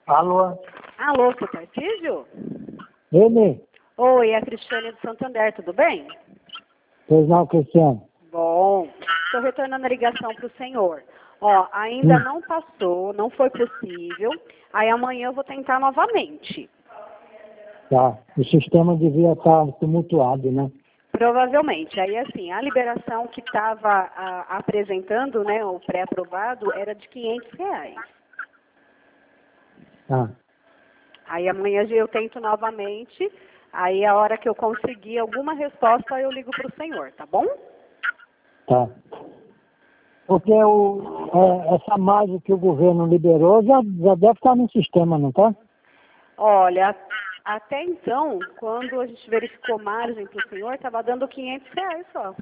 Alô? Alô, seu Tarcísio? Ele? Oi, é a Cristiane do Santander, tudo bem? Pois não, Cristiano. Bom, estou retornando a ligação para o senhor. Ó, ainda não passou, não foi possível. Aí amanhã eu vou tentar novamente. Tá. O sistema devia estar tumultuado, né? Provavelmente. Aí, assim, a liberação que estava apresentando, né, o pré-aprovado, era de R$ 500. Tá. Aí amanhã eu tento novamente. Aí a hora que eu conseguir alguma resposta, eu ligo para o senhor, tá bom? Tá. Porque essa margem que o governo liberou já deve estar no sistema, não tá? Olha, até então, quando a gente verificou margem para o senhor, estava dando R$ 500 só.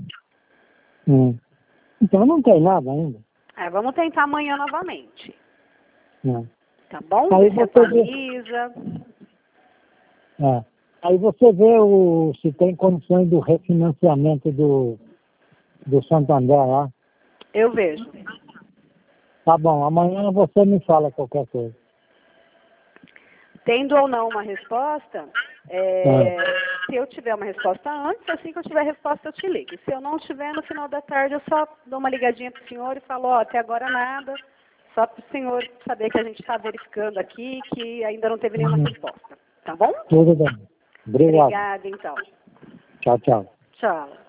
Então não tem nada ainda. Vamos tentar amanhã novamente. Não. Tá bom? Aí Você você atualiza. Aí você vê se tem condições do refinanciamento do Santander lá. Eu vejo. Tá bom, amanhã você me fala qualquer coisa. Tendo ou não uma resposta, se eu tiver uma resposta antes, assim que eu tiver a resposta eu te ligo. Se eu não tiver, no final da tarde eu só dou uma ligadinha para o senhor e falo, até agora nada, só para o senhor saber que a gente está verificando aqui, que ainda não teve nenhuma resposta. Tá bom? Tudo bem. Obrigado. Obrigada, então. Tchau, tchau. Tchau.